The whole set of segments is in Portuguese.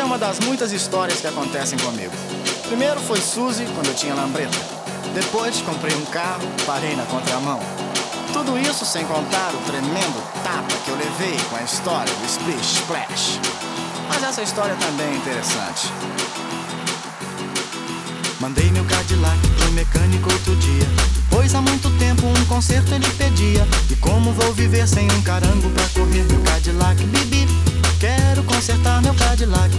uma das muitas histórias que acontecem comigo. Primeiro foi Suzy, quando eu tinha lambreta. Depois comprei um carro, parei na contramão. Tudo isso sem contar o tremendo tapa que eu levei com a história do Splish Splash. Mas essa história também é interessante. Mandei meu Cadillac pro mecânico outro dia, pois há muito tempo um conserto ele pedia. E como vou viver sem um carango pra correr meu Cadillac, bibi? Quero consertar meu Cadillac,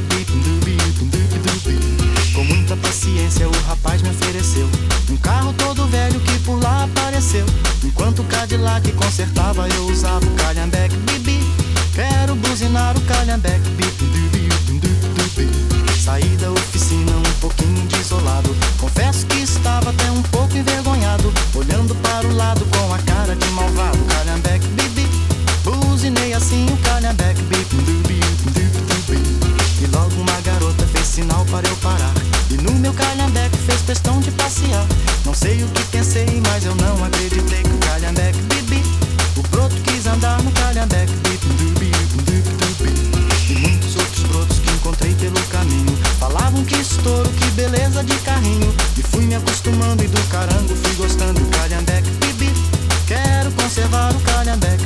com muita paciência o rapaz me ofereceu um carro todo velho que por lá apareceu. Enquanto o Cadillac consertava eu usava o calhambeque, bibi. Quero buzinar o calhambeque, saí da oficina um pouquinho desolado. Confesso que estava até um pouco envergonhado, olhando para o lado com a cara de malvado. Calhambeque, bibi, buzinei assim o calhambeque, e logo uma garota fez sinal para eu parar, e no meu calhambeque fez questão de passear. Não sei o que pensei, mas eu não acreditei que o calhambeque, bibi, o broto quis andar no calhambeque, e muitos outros brotos que encontrei pelo caminho falavam que estouro, que beleza de carrinho. E fui me acostumando e do carango fui gostando. O calhambeque, bibi, quero conservar o calhambeque,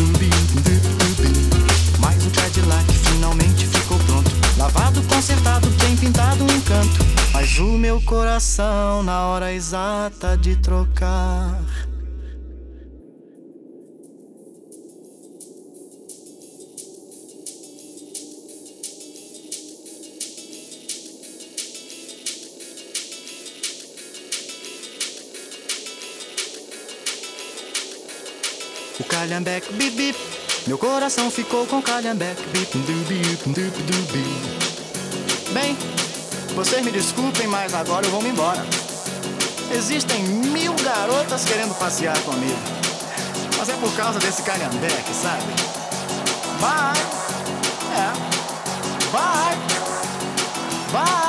mas o Cadillac finalmente ficou pronto, lavado, consertado, bem pintado um canto. Mas o meu coração na hora exata de trocar, o calhambeque, bibi, meu coração ficou com calhambeque, bem, vocês me desculpem, mas agora eu vou me embora. Existem 1000 garotas querendo passear comigo, mas é por causa desse calhambeque, sabe? Bye! Bye! Bye!